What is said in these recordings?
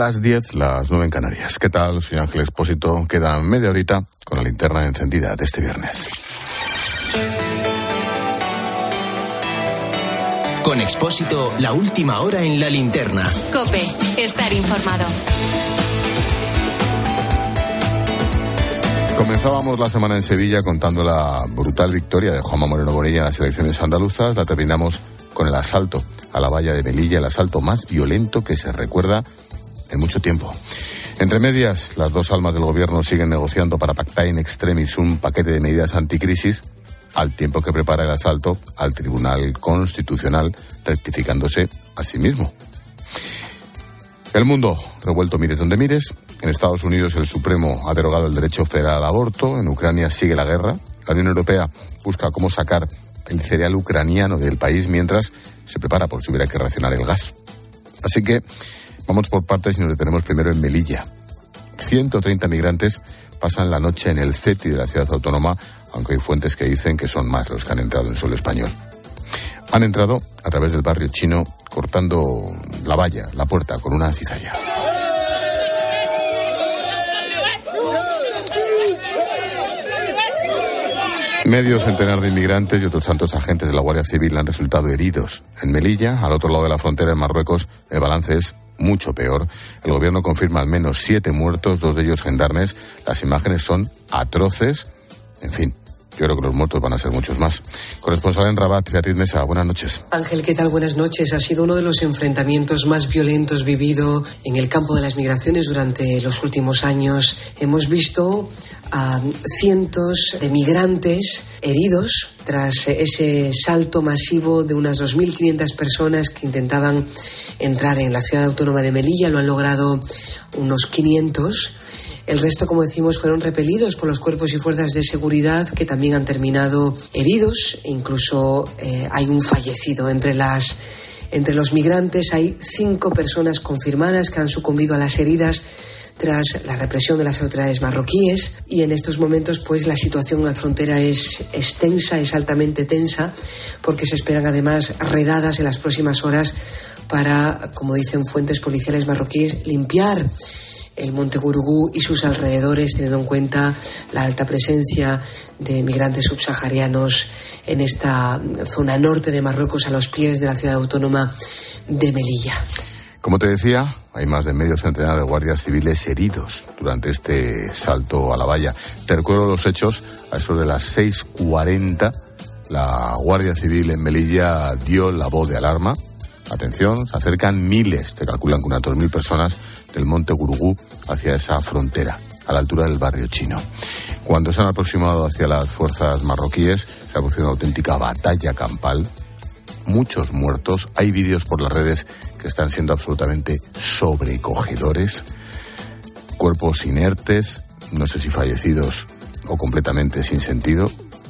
las 10, las 9 en Canarias. ¿Qué tal? Soy Ángel Expósito. Queda media horita con la linterna encendida de este viernes. Con Expósito, la última hora en la linterna. COPE, estar informado. Comenzábamos la semana en Sevilla contando la brutal victoria de Juanma Moreno Bonilla en las elecciones andaluzas. La terminamos con el asalto a la valla de Melilla, el asalto más violento que se recuerda en mucho tiempo. Entre medias, las dos almas del gobierno siguen negociando para pactar in extremis un paquete de medidas anticrisis, al tiempo que prepara el asalto al Tribunal Constitucional, rectificándose a sí mismo. El mundo revuelto mires donde mires. En Estados Unidos el Supremo ha derogado el derecho federal al aborto. En Ucrania sigue la guerra. La Unión Europea busca cómo sacar el cereal ucraniano del país mientras se prepara por si hubiera que racionar el gas. Así que vamos por partes y nos detenemos primero en Melilla. 130 migrantes pasan la noche en el CETI de la ciudad autónoma, aunque hay fuentes que dicen que son más los que han entrado en suelo español. Han entrado a través del barrio chino, cortando la valla, la puerta, con una cizalla. Medio centenar de inmigrantes y otros tantos agentes de la Guardia Civil han resultado heridos. En Melilla, al otro lado de la frontera en Marruecos, el balance es mucho peor. El gobierno confirma al menos 7 muertos, 2 de ellos gendarmes. Las imágenes son atroces. En fin, yo creo que los muertos van a ser muchos más. Corresponsal en Rabat, Beatriz Mesa, buenas noches. Ángel, ¿qué tal? Buenas noches. Ha sido uno de los enfrentamientos más violentos vivido en el campo de las migraciones durante los últimos años. Hemos visto a cientos de migrantes heridos tras ese salto masivo de unas 2.500 personas que intentaban entrar en la ciudad autónoma de Melilla. Lo han logrado unos 500. El resto, como decimos, fueron repelidos por los cuerpos y fuerzas de seguridad que también han terminado heridos. Incluso hay un fallecido. Entre los migrantes hay 5 personas confirmadas que han sucumbido a las heridas tras la represión de las autoridades marroquíes, y en estos momentos pues la situación en la frontera es tensa, es altamente tensa, porque se esperan además redadas en las próximas horas para, como dicen fuentes policiales marroquíes, limpiar el Monte Gurugú y sus alrededores, teniendo en cuenta la alta presencia de migrantes subsaharianos en esta zona norte de Marruecos, a los pies de la ciudad autónoma de Melilla. Como te decía, hay más de medio centenar de guardias civiles heridos durante este salto a la valla. Te recuerdo los hechos. A eso de las 6:40, la Guardia Civil en Melilla dio la voz de alarma. Atención, se acercan miles, se calculan que unas 2.000 personas del Monte Gurugú hacia esa frontera, a la altura del barrio chino. Cuando se han aproximado hacia las fuerzas marroquíes, se ha producido una auténtica batalla campal. Muchos muertos. Hay vídeos por las redes que están siendo absolutamente sobrecogedores. Cuerpos inertes, no sé si fallecidos o completamente sin sentido.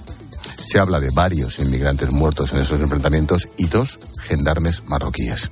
Se habla de varios inmigrantes muertos en esos enfrentamientos y 2 gendarmes marroquíes.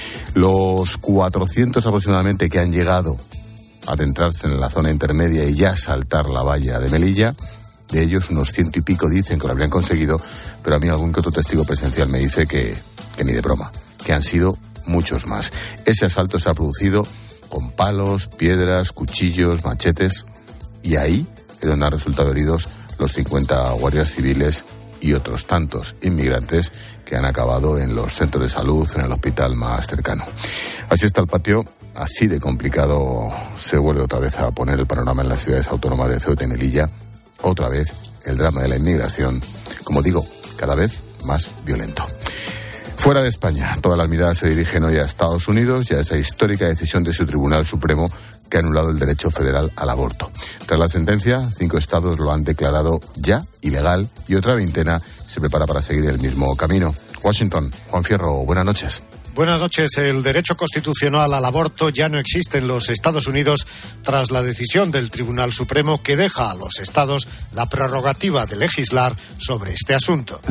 Los 400 aproximadamente que han llegado a adentrarse en la zona intermedia y ya saltar la valla de Melilla, de ellos unos 100 y pico dicen que lo habrían conseguido, pero a mí algún que otro testigo presencial me dice que ni de broma, que han sido muchos más. Ese asalto se ha producido con palos, piedras, cuchillos, machetes, y ahí es donde han resultado heridos los 50 guardias civiles y otros tantos inmigrantes que han acabado en los centros de salud, en el hospital más cercano. Así está el patio, así de complicado se vuelve otra vez a poner el panorama en las ciudades autónomas de Ceuta y Melilla. Otra vez el drama de la inmigración, como digo, cada vez más violento. Fuera de España, todas las miradas se dirigen hoy a Estados Unidos y a esa histórica decisión de su Tribunal Supremo que ha anulado el derecho federal al aborto. Tras la sentencia, 5 estados lo han declarado ya ilegal y otra veintena se prepara para seguir el mismo camino. Washington, Juan Fierro, buenas noches. Buenas noches. El derecho constitucional al aborto ya no existe en los Estados Unidos tras la decisión del Tribunal Supremo que deja a los estados la prerrogativa de legislar sobre este asunto.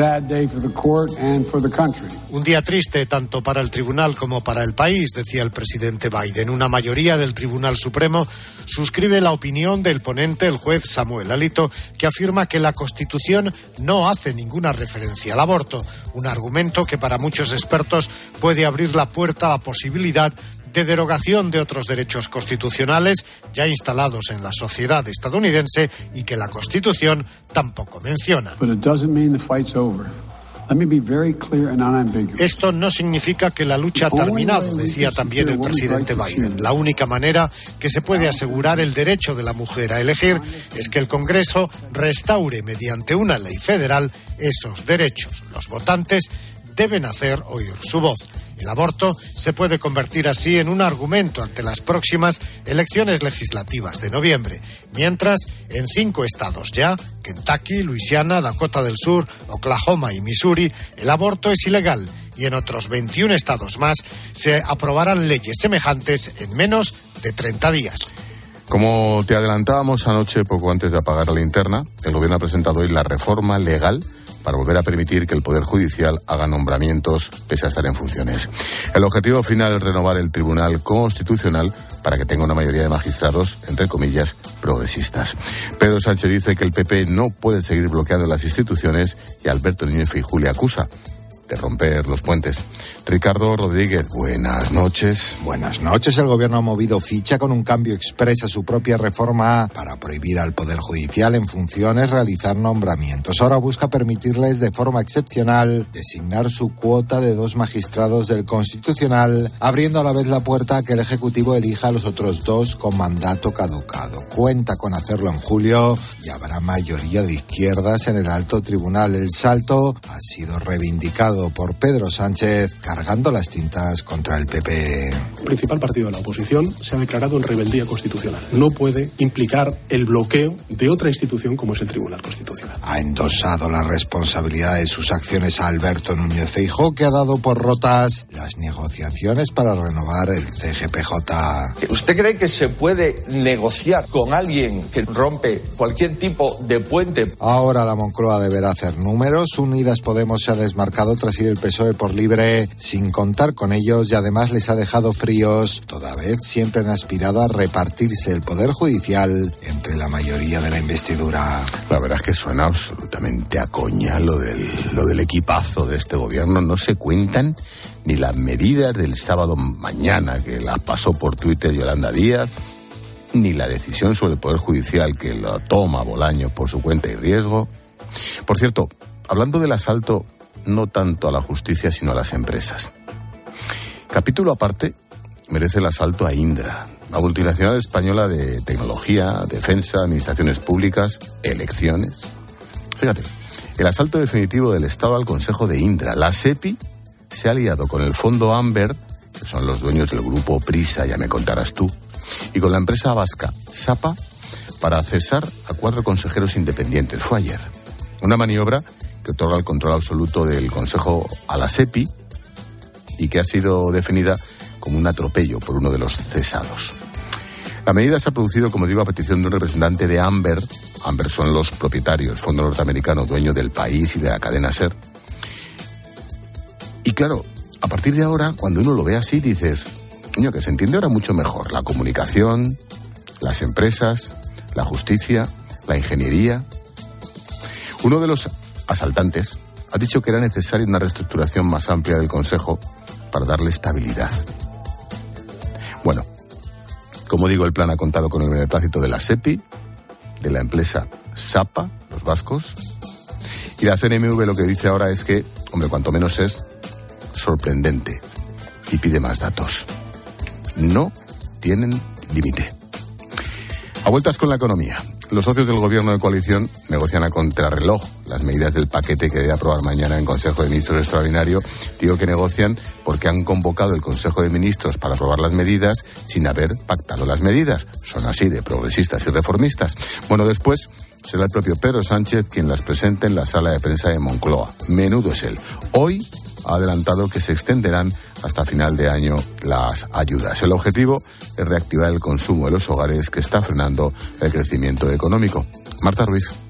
Un día triste tanto para el tribunal como para el país, decía el presidente Biden. Una mayoría del Tribunal Supremo suscribe la opinión del ponente, el juez Samuel Alito, que afirma que la Constitución no hace ninguna referencia al aborto, un argumento que para muchos expertos puede abrir la puerta a la posibilidad de derogación de otros derechos constitucionales ya instalados en la sociedad estadounidense y que la Constitución tampoco menciona. Esto no significa que la lucha ha terminado, decía también el presidente Biden. La única manera que se puede asegurar el derecho de la mujer a elegir es que el Congreso restaure mediante una ley federal esos derechos. Los votantes deben hacer oír su voz. El aborto se puede convertir así en un argumento ante las próximas elecciones legislativas de noviembre, mientras en 5 estados ya, Kentucky, Luisiana, Dakota del Sur, Oklahoma y Missouri, el aborto es ilegal y en otros 21 estados más se aprobarán leyes semejantes en menos de 30 días. Como te adelantábamos anoche, poco antes de apagar la linterna, el gobierno ha presentado hoy la reforma legal para volver a permitir que el Poder Judicial haga nombramientos pese a estar en funciones. El objetivo final es renovar el Tribunal Constitucional para que tenga una mayoría de magistrados, entre comillas, progresistas. Pedro Sánchez dice que el PP no puede seguir bloqueando las instituciones y Alberto Núñez Feijóo le acusa de romper los puentes. Ricardo Rodríguez, buenas noches. Buenas noches. El gobierno ha movido ficha con un cambio expreso a su propia reforma para prohibir al Poder Judicial en funciones realizar nombramientos. Ahora busca permitirles de forma excepcional designar su cuota de 2 magistrados del Constitucional, abriendo a la vez la puerta a que el Ejecutivo elija a los otros 2 con mandato caducado. Cuenta con hacerlo en julio y habrá mayoría de izquierdas en el alto tribunal. El salto ha sido reivindicado por Pedro Sánchez, cargando las tintas contra el PP. El principal partido de la oposición se ha declarado en rebeldía constitucional. No puede implicar el bloqueo de otra institución como es el Tribunal Constitucional. Ha endosado la responsabilidad de sus acciones a Alberto Núñez Feijóo, que ha dado por rotas las negociaciones para renovar el CGPJ. ¿Usted cree que se puede negociar con alguien que rompe cualquier tipo de puente? Ahora la Moncloa deberá hacer números. Unidas Podemos se ha desmarcado tras ir el PSOE por libre sin contar con ellos y además les ha dejado fríos. Toda vez siempre han aspirado a repartirse el Poder Judicial entre la mayoría de la investidura. La verdad es que suena absolutamente a coña lo del equipazo de este gobierno. No se cuentan ni las medidas del sábado mañana que las pasó por Twitter Yolanda Díaz, ni la decisión sobre el Poder Judicial que lo toma Bolaños por su cuenta y riesgo. Por cierto, hablando del asalto no tanto a la justicia sino a las empresas. Capítulo aparte merece el asalto a Indra, la multinacional española de tecnología, defensa, administraciones públicas, elecciones. Fíjate, el asalto definitivo del Estado al Consejo de Indra. La SEPI se ha aliado con el fondo Amber, que son los dueños del grupo Prisa, ya me contarás tú, y con la empresa vasca Sapa para cesar a 4 consejeros independientes. Fue ayer. Una maniobra que otorga el control absoluto del Consejo a la SEPI y que ha sido definida como un atropello por uno de los cesados. La medida se ha producido, como digo, a petición de un representante de Amber. Amber son los propietarios, fondo norteamericano, dueño del País y de la cadena SER. Y claro, a partir de ahora, cuando uno lo ve así, dices, coño, que se entiende ahora mucho mejor la comunicación, las empresas, la justicia, la ingeniería. Uno de los asaltantes ha dicho que era necesaria una reestructuración más amplia del Consejo para darle estabilidad. Bueno, como digo, el plan ha contado con el beneplácito de la SEPI, de la empresa Sapa, los vascos, y la CNMV lo que dice ahora es que, hombre, cuanto menos es sorprendente y pide más datos. No tienen límite. A vueltas con la economía. Los socios del gobierno de coalición negocian a contrarreloj las medidas del paquete que debe aprobar mañana en Consejo de Ministros extraordinario. Digo que negocian porque han convocado el Consejo de Ministros para aprobar las medidas sin haber pactado las medidas. Son así de progresistas y reformistas. Bueno, después será el propio Pedro Sánchez quien las presente en la sala de prensa de Moncloa. Menudo es él. Hoy ha adelantado que se extenderán hasta final de año las ayudas. El objetivo es reactivar el consumo de los hogares que está frenando el crecimiento económico. Marta Ruiz.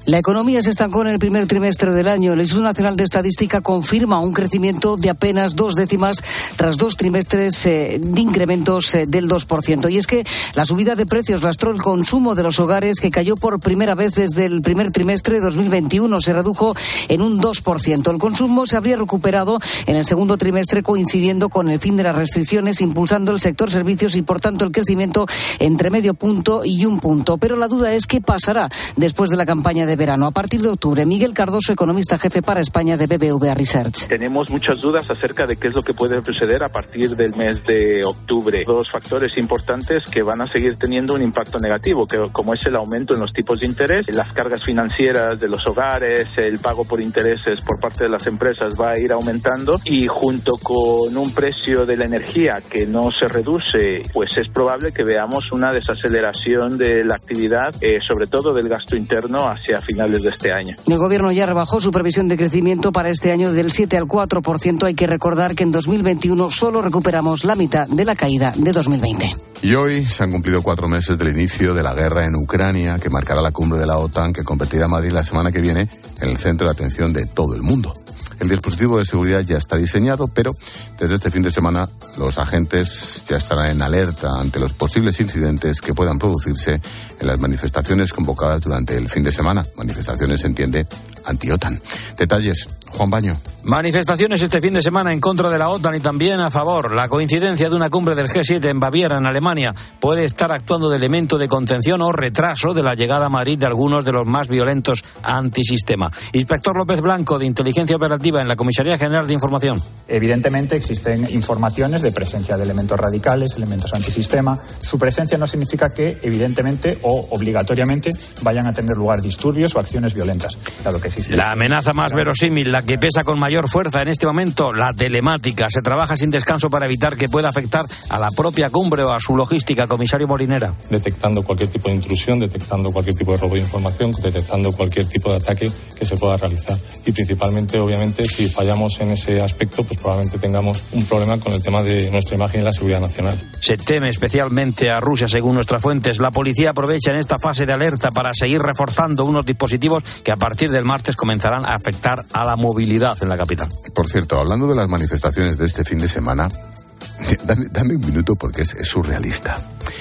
La economía se estancó en el primer trimestre del año. El Instituto Nacional de Estadística confirma un crecimiento de apenas 2 décimas tras 2 trimestres de incrementos del 2%. Y es que la subida de precios lastró el consumo de los hogares, que cayó por primera vez desde el primer trimestre de 2021. Se redujo en un 2%. El consumo se habría recuperado en el segundo trimestre, coincidiendo con el fin de las restricciones, impulsando el sector servicios y, por tanto, el crecimiento entre medio punto y 1 punto. Pero la duda es qué pasará después de la campaña de verano. A partir de octubre, Miguel Cardoso, economista jefe para España de BBVA Research. Tenemos muchas dudas acerca de qué es lo que puede suceder a partir del mes de octubre. 2 factores importantes que van a seguir teniendo un impacto negativo, como es el aumento en los tipos de interés, las cargas financieras de los hogares, el pago por intereses por parte de las empresas va a ir aumentando, y junto con un precio de la energía que no se reduce, pues es probable que veamos una desaceleración de la actividad, sobre todo del gasto interno, hacia finales de este año. El gobierno ya rebajó su previsión de crecimiento para este año del 7 al 4%. Hay que recordar que en 2021 solo recuperamos la mitad de la caída de 2020. Y hoy se han cumplido 4 meses del inicio de la guerra en Ucrania, que marcará la cumbre de la OTAN, que convertirá a Madrid la semana que viene en el centro de atención de todo el mundo. El dispositivo de seguridad ya está diseñado, pero desde este fin de semana los agentes ya estarán en alerta ante los posibles incidentes que puedan producirse en las manifestaciones convocadas durante el fin de semana. Manifestaciones, se entiende, anti-OTAN. Detalles, Juan Baño. Manifestaciones este fin de semana en contra de la OTAN y también a favor. La coincidencia de una cumbre del G7 en Baviera, en Alemania, puede estar actuando de elemento de contención o retraso de la llegada a Madrid de algunos de los más violentos antisistema. Inspector López Blanco, de Inteligencia Operativa en la Comisaría General de Información. Evidentemente existen informaciones de presencia de elementos radicales, elementos antisistema. Su presencia no significa que, evidentemente o obligatoriamente, vayan a tener lugar disturbios o acciones violentas, dado que existe. La amenaza más verosímil, la que pesa con mayor fuerza en este momento, la telemática. Se trabaja sin descanso para evitar que pueda afectar a la propia cumbre o a su logística, comisario Molinera. Detectando cualquier tipo de intrusión, detectando cualquier tipo de robo de información, detectando cualquier tipo de ataque que se pueda realizar. Y principalmente, obviamente, si fallamos en ese aspecto, pues probablemente tengamos un problema con el tema de nuestra imagen y la seguridad nacional. Se teme especialmente a Rusia, según nuestras fuentes. La policía aprovecha en esta fase de alerta para seguir reforzando unos dispositivos que a partir del martes comenzarán a afectar a la movilidad en la capital. Por cierto, hablando de las manifestaciones de este fin de semana, dame un minuto porque es surrealista.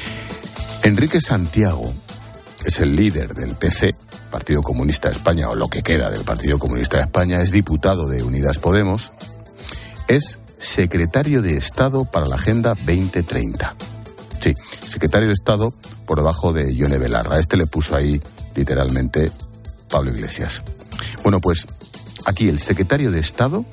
Enrique Santiago es el líder del PC, Partido Comunista de España, o lo que queda del Partido Comunista de España, es diputado de Unidas Podemos, es secretario de Estado para la Agenda 2030. Sí, secretario de Estado por debajo de Ione Belarra. Este le puso ahí literalmente Pablo Iglesias. Bueno, pues aquí el secretario de Estado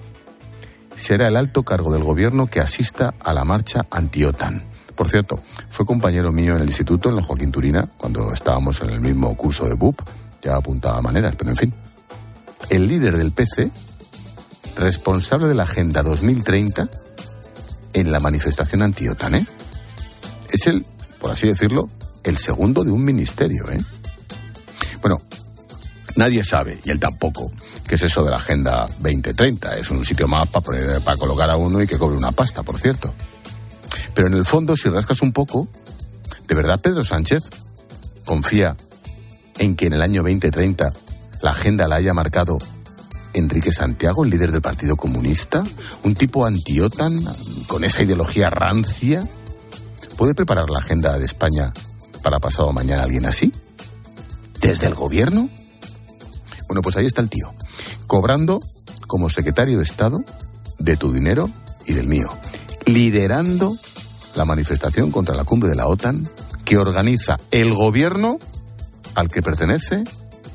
será el alto cargo del gobierno que asista a la marcha anti-OTAN. Por cierto, fue compañero mío en el instituto, en la Joaquín Turina, cuando estábamos en el mismo curso de BUP, ya apuntaba maneras, pero en fin. El líder del PC, responsable de la Agenda 2030 en la manifestación anti-OTAN, ¿eh? Es el, por así decirlo, el segundo de un ministerio, ¿eh? Bueno, nadie sabe, y él tampoco, qué es eso de la Agenda 2030. Es un sitio más para colocar a uno y que cobre una pasta, por cierto. Pero en el fondo, si rascas un poco, ¿de verdad Pedro Sánchez confía en que en el año 2030 la agenda la haya marcado Enrique Santiago, el líder del Partido Comunista? ¿Un tipo anti-OTAN con esa ideología rancia? ¿Puede preparar la agenda de España para pasado mañana alguien así? ¿Desde el gobierno? Bueno, pues ahí está el tío, cobrando como secretario de Estado de tu dinero y del mío, liderando la manifestación contra la cumbre de la OTAN que organiza el gobierno al que pertenece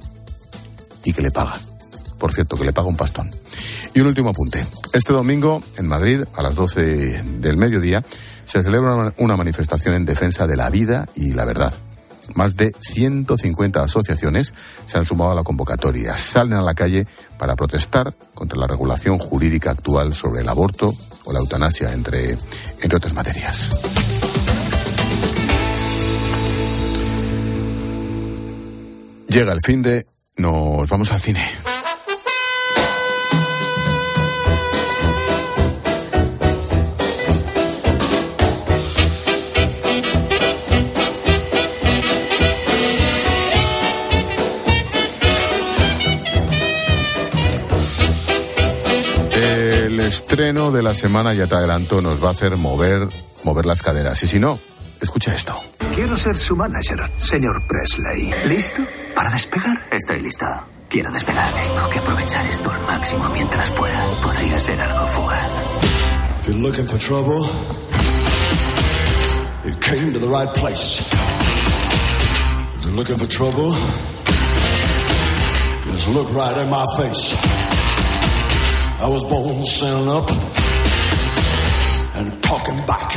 y que le paga. Por cierto, que le paga un pastón. Y un último apunte. Este domingo, en Madrid, a las 12 del mediodía, se celebra una manifestación en defensa de la vida y la verdad. Más de 150 asociaciones se han sumado a la convocatoria. Salen a la calle para protestar contra la regulación jurídica actual sobre el aborto o la eutanasia, entre otras materias. Llega el finde, nos vamos al cine. estreno de la semana, ya te adelanto, nos va a hacer mover las caderas. Y si no, escucha esto. Quiero ser su manager, señor Presley. ¿Listo para despegar? Estoy listo. Quiero despegar. Tengo que aprovechar esto al máximo mientras pueda. Podría ser algo fugaz. If you're looking for trouble, you came to the right place. If you're looking for trouble, just look right in my face. I was born standing up and talking back.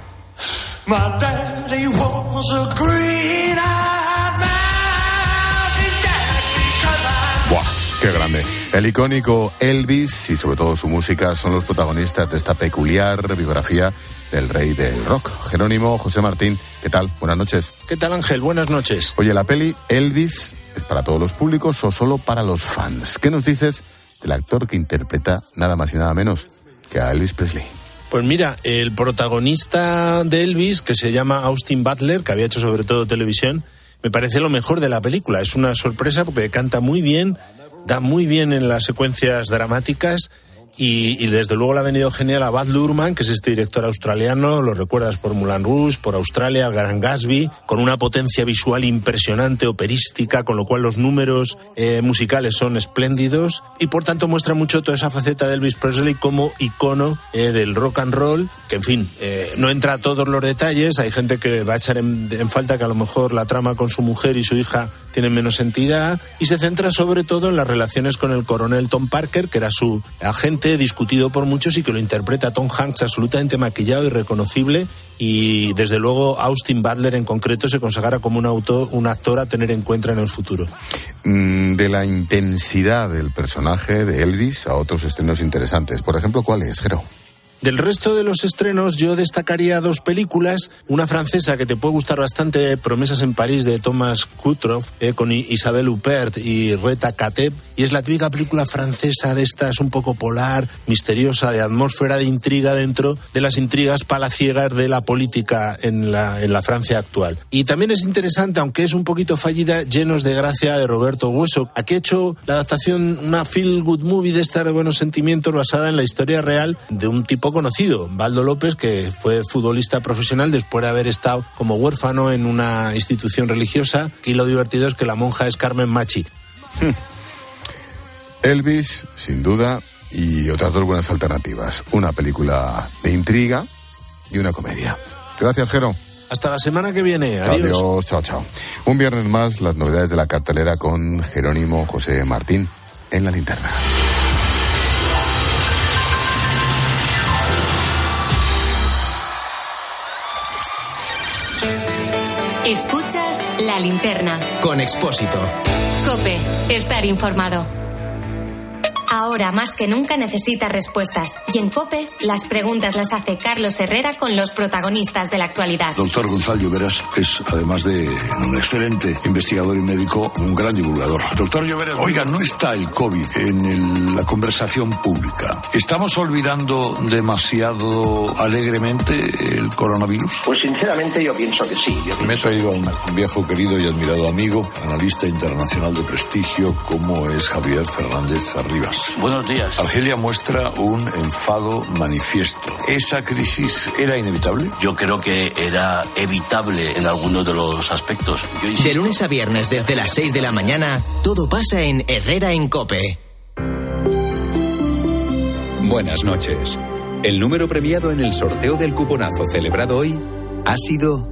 My daddy was a green-eyed mountain dad because I... ¡Buah! ¡Qué grande! El icónico Elvis y sobre todo su música son los protagonistas de esta peculiar biografía del rey del rock. Jerónimo, José Martín, ¿qué tal? Buenas noches. ¿Qué tal, Ángel? Buenas noches. Oye, ¿la peli Elvis es para todos los públicos o solo para los fans? ¿Qué nos dices del actor que interpreta nada más y nada menos que a Elvis Presley? Pues mira, el protagonista de Elvis, que se llama Austin Butler, que había hecho sobre todo televisión, me parece lo mejor de la película. Es una sorpresa porque canta muy bien, da muy bien en las secuencias dramáticas y desde luego le ha venido genial a Baz Luhrmann, que es este director australiano, lo recuerdas por Moulin Rouge, por Australia, el Gran Gatsby, con una potencia visual impresionante, operística, con lo cual los números musicales son espléndidos y por tanto muestra mucho toda esa faceta de Elvis Presley como icono del rock and roll, que en fin, no entra a todos los detalles, hay gente que va a echar en falta que a lo mejor la trama con su mujer y su hija tienen menos entidad, y se centra sobre todo en las relaciones con el coronel Tom Parker, que era su agente, discutido por muchos y que lo interpreta Tom Hanks absolutamente maquillado y reconocible, y desde luego Austin Butler en concreto se consagra como un actor a tener en cuenta en el futuro. De la intensidad del personaje de Elvis a otros estrenos interesantes, por ejemplo, ¿cuál es, Jero? Del resto de los estrenos yo destacaría dos películas, una francesa que te puede gustar bastante, Promesas en París, de Thomas Kutroff, con Isabelle Huppert y Rita Kateb, y es la típica película francesa de estas un poco polar, misteriosa, de atmósfera de intriga dentro de las intrigas palaciegas de la política en la Francia actual. Y también es interesante, aunque es un poquito fallida, Llenos de Gracia, de Roberto Hueso. Aquí ha hecho la adaptación, una feel good movie de estar de buenos sentimientos basada en la historia real de un tipo conocido, Baldo López, que fue futbolista profesional después de haber estado como huérfano en una institución religiosa. Aquí lo divertido es que la monja es Carmen Machi. Elvis, sin duda, y otras dos buenas alternativas. Una película de intriga y una comedia. Gracias, Jero. Hasta la semana que viene. Adiós. Adiós, chao, chao. Un viernes más, las novedades de la cartelera con Jerónimo José Martín en La Linterna. Escuchas La Linterna. Con Expósito. COPE. Estar informado. Ahora más que nunca necesita respuestas. Y en COPE, las preguntas las hace Carlos Herrera con los protagonistas de la actualidad. Doctor Gonzalo Lloveras es, además de un excelente investigador y médico, un gran divulgador. Doctor Lloveras, oiga, no está el COVID en la conversación pública. ¿Estamos olvidando demasiado alegremente el coronavirus? Pues sinceramente yo pienso que sí. Me he traído a un viejo querido y admirado amigo, analista internacional de prestigio, como es Javier Fernández Arribas. Buenos días. Argelia muestra un enfado manifiesto. ¿Esa crisis era inevitable? Yo creo que era evitable en algunos de los aspectos. De lunes a viernes desde las 6 de la mañana, todo pasa en Herrera en COPE. Buenas noches. El número premiado en el sorteo del cuponazo celebrado hoy ha sido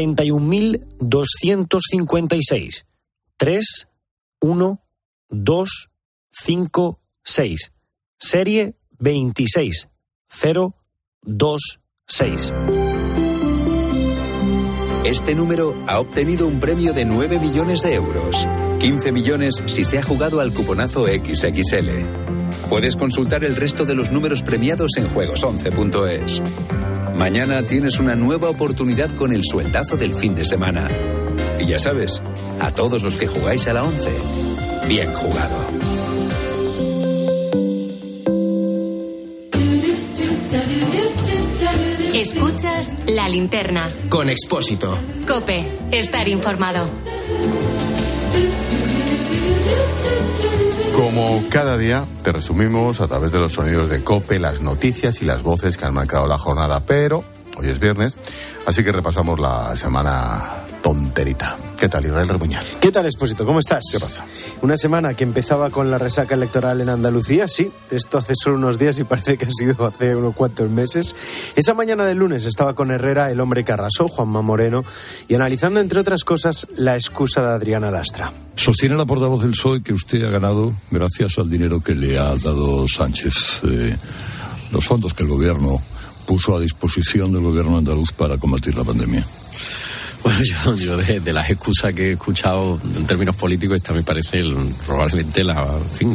31.256. 3, 1, 2, 5, 6. Serie 26026. Este número ha obtenido un premio de 9 millones de euros. 15 millones si se ha jugado al cuponazo XXL. Puedes consultar el resto de los números premiados en juegos11.es. Mañana tienes una nueva oportunidad con el sueldazo del fin de semana. Y ya sabes, a todos los que jugáis a la 11, bien jugado. Escuchas La Linterna. Con Expósito. COPE. Estar informado. Como Como cada día, te resumimos a través de los sonidos de COPE las noticias y las voces que han marcado la jornada, pero hoy es viernes, así que repasamos la semana tonterita. ¿Qué tal, Israel Rebuñal? ¿Qué tal, Expósito? ¿Cómo estás? ¿Qué pasa? Una semana que empezaba con la resaca electoral en Andalucía, sí, esto hace solo unos días y parece que ha sido hace unos cuantos meses. Esa mañana del lunes estaba con Herrera, el hombre que arrasó, Juanma Moreno, y analizando, entre otras cosas, la excusa de Adriana Lastra. Sostiene la portavoz del PSOE que usted ha ganado gracias al dinero que le ha dado Sánchez, los fondos que el gobierno puso a disposición del gobierno andaluz para combatir la pandemia. Bueno, yo de las excusas que he escuchado en términos políticos, esta me parece probablemente la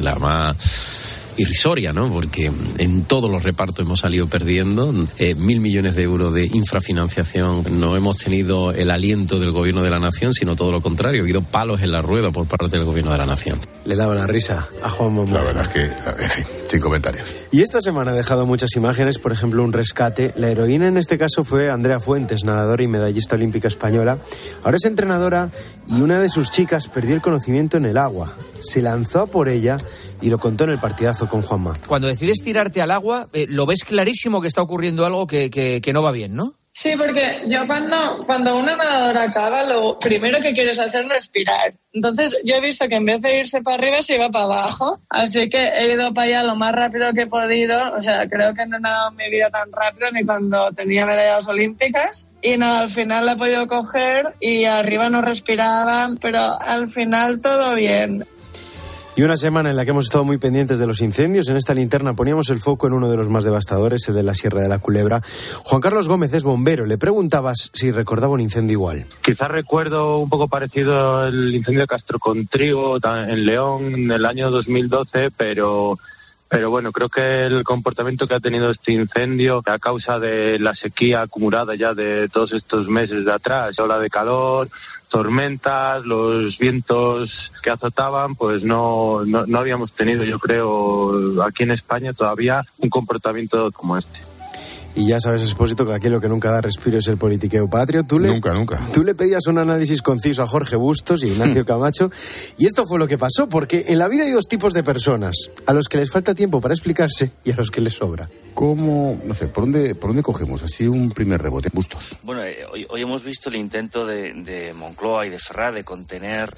más irrisoria, ¿no? Porque en todos los repartos hemos salido perdiendo 1.000 millones de euros de infrafinanciación. No hemos tenido el aliento del gobierno de la nación, sino todo lo contrario. Ha habido palos en la rueda por parte del gobierno de la nación. Le daba la risa a Juan Moreno. La verdad es que, en fin, sin comentarios. Y esta semana ha dejado muchas imágenes, por ejemplo, un rescate. La heroína en este caso fue Andrea Fuentes, nadadora y medallista olímpica española. Ahora es entrenadora y una de sus chicas perdió el conocimiento en el agua. Se lanzó a por ella y lo contó en el partidazo con Juanma. Cuando decides tirarte al agua, lo ves clarísimo que está ocurriendo algo que no va bien, ¿no? Sí, porque yo cuando una nadadora acaba, lo primero que quieres hacer es respirar. Entonces yo he visto que en vez de irse para arriba, se iba para abajo. Así que he ido para allá lo más rápido que he podido. O sea, creo que no he nadado en mi vida tan rápido ni cuando tenía medallas olímpicas. Y nada, al final la he podido coger y arriba no respiraban, pero al final todo bien. Y una semana en la que hemos estado muy pendientes de los incendios. En esta linterna poníamos el foco en uno de los más devastadores, el de la Sierra de la Culebra. Juan Carlos Gómez es bombero. Le preguntabas si recordaba un incendio igual. Quizás recuerdo un poco parecido al incendio de Castro con Trigo en León en el año 2012, pero bueno, creo que el comportamiento que ha tenido este incendio a causa de la sequía acumulada ya de todos estos meses de atrás, ola de calor, tormentas, los vientos que azotaban, pues no habíamos tenido, yo creo, aquí en España todavía un comportamiento como este. Y ya sabes, Expósito, que aquí lo que nunca da respiro es el politiqueo patrio. Nunca. Tú le pedías un análisis conciso a Jorge Bustos y Ignacio Camacho, y esto fue lo que pasó, porque en la vida hay dos tipos de personas, a los que les falta tiempo para explicarse y a los que les sobra. ¿Cómo? No sé, ¿por dónde cogemos así un primer rebote? Bustos. Bueno, hoy hemos visto el intento de Moncloa y de Ferraz de contener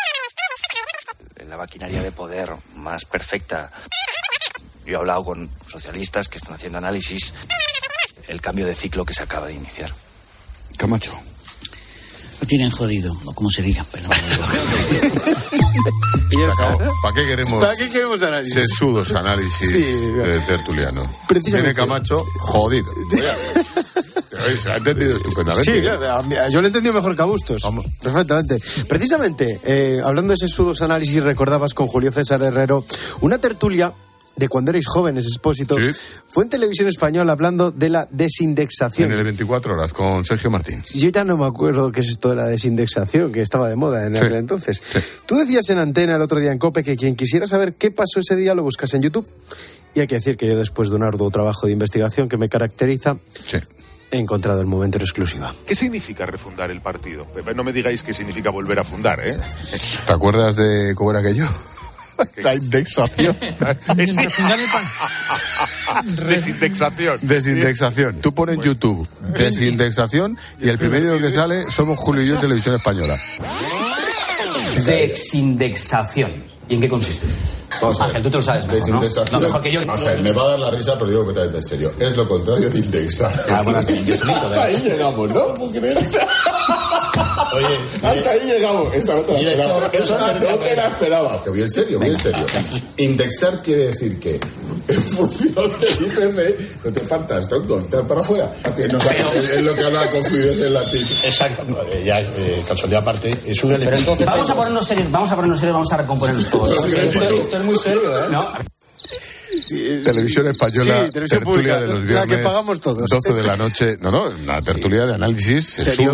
la maquinaria de poder más perfecta. Yo he hablado con socialistas que están haciendo análisis el cambio de ciclo que se acaba de iniciar. Camacho. Lo tienen jodido, o como se diga, pero... ¿Para qué queremos análisis? Sesudos análisis de tertuliano. Viene Camacho, jodido. Se ha entendido estupendamente. Sí, yo lo he entendido mejor que a Bustos. Vamos. Perfectamente. Precisamente, hablando de sesudos análisis, recordabas con Julio César Herrero una tertulia de cuando erais jóvenes, Expósito. Sí. Fue en Televisión Española hablando de la desindexación. En el 24 horas, con Sergio Martín. Yo ya no me acuerdo qué es esto de la desindexación, que estaba de moda en aquel entonces. Sí. Tú decías en Antena el otro día en COPE que quien quisiera saber qué pasó ese día lo buscas en YouTube. Y hay que decir que yo, después de un arduo trabajo de investigación que me caracteriza, he encontrado el momento en exclusiva. ¿Qué significa refundar el partido? No me digáis qué significa volver a fundar, ¿eh? ¿Te acuerdas de cómo era aquello? La indexación. Desindexación. Tú pones en YouTube desindexación y el primer vídeo que sale somos Julio y yo en Televisión Española. Desindexación. ¿Y en qué consiste? Ángel, tú te lo sabes mejor, ¿no? Mejor que yo. O sea, me va a dar la risa, pero digo completamente en serio. Es lo contrario de indexar. Hasta ahí llegamos, ¿no? Oye, hasta ahí llegamos. Esta no te la esperaba. Esta no te la esperaba. Bien serio. Indexar quiere decir que en función del IPC no te partas, tronco, estás para afuera. Es lo que habla con fluidez en latín. Exacto. Ya, cachondeo aparte, es un elemento. Vamos a ponernos serios, vamos a recomponernos todos. Esto es muy serio, ¿eh? ¿No? Televisión Española, televisión tertulia pública, de los viernes, la que pagamos todos. 12 de la noche, una tertulia de análisis,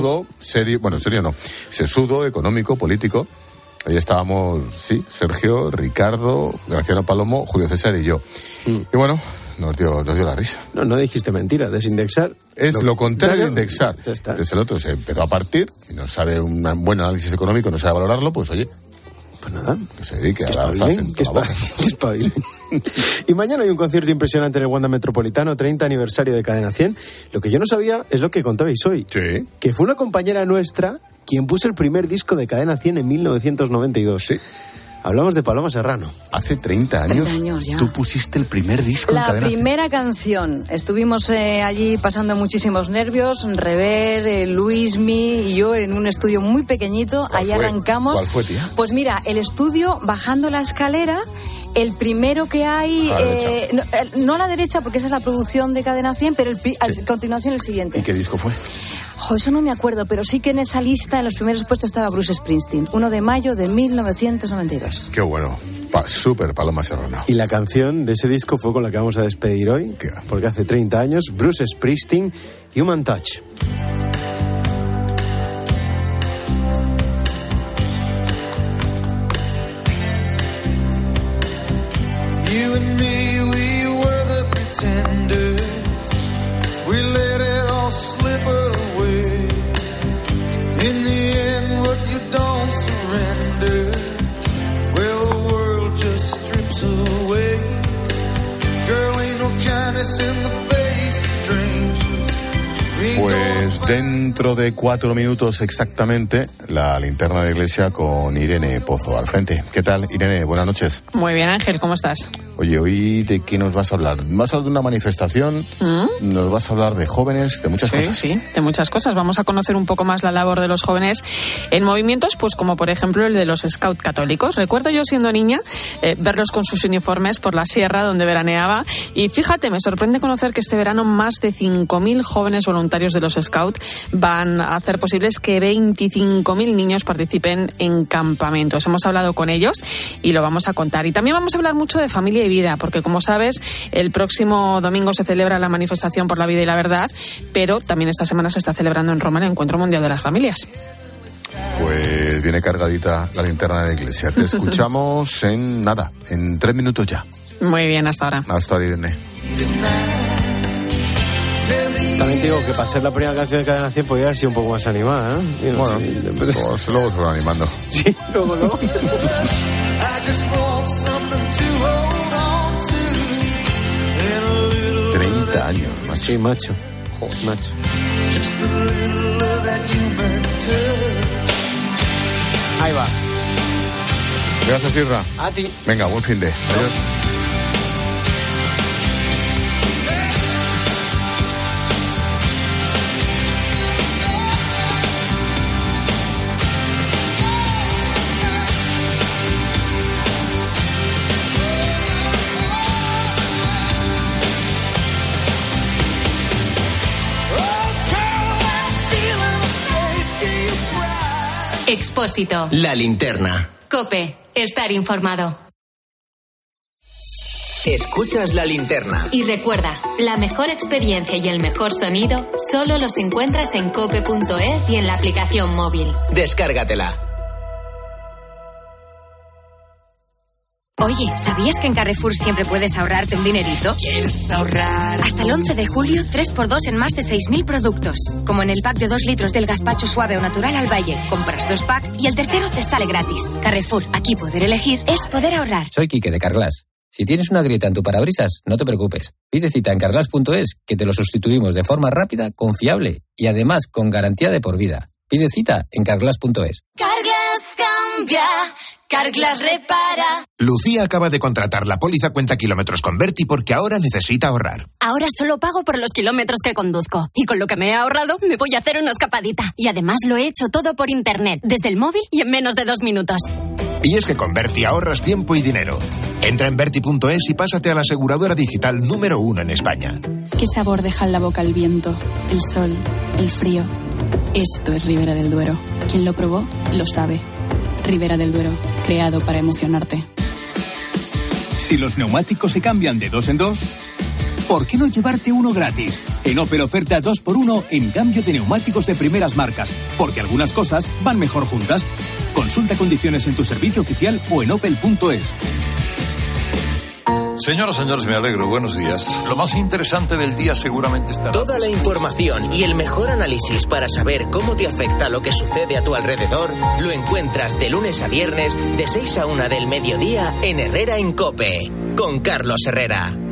sesudo, económico, político. Ahí estábamos, Sergio, Ricardo, Graciano Palomo, Julio César y yo. Y bueno, nos dio la risa. No dijiste mentira, desindexar. Es lo contrario de indexar. Entonces el otro se empezó a partir, y no sabe un buen análisis económico, no sabe valorarlo, pues oye. Pues nada. Que se dedique a dar frases. Que espabilen. Y mañana hay un concierto impresionante en el Wanda Metropolitano, 30 aniversario de Cadena 100. Lo que yo no sabía es lo que contabais hoy. Sí. Que fue una compañera nuestra quien puso el primer disco de Cadena 100 en 1992. Sí. Hablamos de Paloma Serrano. Hace 30 años, ya. Tú pusiste el primer disco en Cadena 100. La primera canción. Estuvimos allí pasando muchísimos nervios. Rever, Luismi y yo en un estudio muy pequeñito. Ahí arrancamos. ¿Cuál fue, tía? Pues mira, el estudio bajando la escalera. El primero que hay, no a la derecha porque esa es la producción de Cadena 100, pero a continuación el siguiente. ¿Y qué disco fue? Eso no me acuerdo, pero sí que en esa lista, en los primeros puestos, estaba Bruce Springsteen, 1 de mayo de 1992. Qué bueno. Súper Paloma Serrano. Y la canción de ese disco fue con la que vamos a despedir hoy, porque hace 30 años, Bruce Springsteen, Human Touch. You and me, we were the pretenders. We let it all slip away. In the end, what you don't surrender, well, the world just strips away. Girl, ain't no kindness in the face of strangers. Pues dentro de 4 minutos exactamente, la linterna de la iglesia con Irene Pozo al frente. ¿Qué tal, Irene? Buenas noches. Muy bien, Ángel, ¿cómo estás? Oye, ¿hoy de qué nos vas a hablar? ¿Vas a hablar de una manifestación? ¿Nos vas a hablar de jóvenes? ¿De muchas cosas? Sí, de muchas cosas. Vamos a conocer un poco más la labor de los jóvenes en movimientos, pues como por ejemplo el de los Scout católicos. Recuerdo yo siendo niña verlos con sus uniformes por la sierra donde veraneaba y fíjate, me sorprende conocer que este verano más de 5.000 jóvenes voluntarios de los Scout van a hacer posibles que 25.000 niños participen en campamentos. Hemos hablado con ellos y lo vamos a contar. Y también vamos a hablar mucho de familia y vida, porque como sabes, el próximo domingo se celebra la manifestación por la vida y la verdad, pero también esta semana se está celebrando en Roma el Encuentro Mundial de las Familias. Pues viene cargadita la linterna de la iglesia. Te escuchamos en 3 minutos ya. Muy bien, hasta ahora. Hasta ahora, Irene. También digo que para ser la primera canción de Cadena 100 podría haber sido un poco más animada, ¿eh? Bueno, luego se van animando. Sí, luego. 30 años, macho. Sí, macho. Joder, macho. Ahí va. Gracias, Irra. A ti. Venga, buen fin de. Adiós. Expósito. La linterna. COPE. Estar informado. Escuchas la linterna. Y recuerda, la mejor experiencia y el mejor sonido solo los encuentras en cope.es y en la aplicación móvil. Descárgatela. Oye, ¿sabías que en Carrefour siempre puedes ahorrarte un dinerito? ¿Quieres ahorrar? Hasta el 11 de julio, 3x2 en más de 6.000 productos. Como en el pack de 2 litros del gazpacho suave o natural al valle. Compras 2 packs y el tercero te sale gratis. Carrefour, aquí poder elegir es poder ahorrar. Soy Quique de Carglass. Si tienes una grieta en tu parabrisas, no te preocupes. Pide cita en carglass.es, que te lo sustituimos de forma rápida, confiable y además con garantía de por vida. Pide cita en carglass.es. Carglass cambia. Carglass repara. Lucía acaba de contratar la póliza cuenta kilómetros con Berti porque ahora necesita ahorrar. Ahora solo pago por los kilómetros que conduzco. Y con lo que me he ahorrado, me voy a hacer una escapadita. Y además lo he hecho todo por internet, desde el móvil y en menos de 2 minutos. Y es que con Berti ahorras tiempo y dinero. Entra en Berti.es y pásate a la aseguradora digital número 1 en España. ¿Qué sabor deja en la boca el viento, el sol, el frío? Esto es Ribera del Duero. Quien lo probó, lo sabe. Ribera del Duero, creado para emocionarte. Si los neumáticos se cambian de 2 en 2, ¿por qué no llevarte uno gratis? En Opel oferta 2x1 en cambio de neumáticos de primeras marcas, porque algunas cosas van mejor juntas. Consulta condiciones en tu servicio oficial o en opel.es. Señoras, señores, me alegro. Buenos días. Lo más interesante del día seguramente estará... Toda la información y el mejor análisis para saber cómo te afecta lo que sucede a tu alrededor lo encuentras de lunes a viernes de 6 a 1 del mediodía en Herrera en COPE, con Carlos Herrera.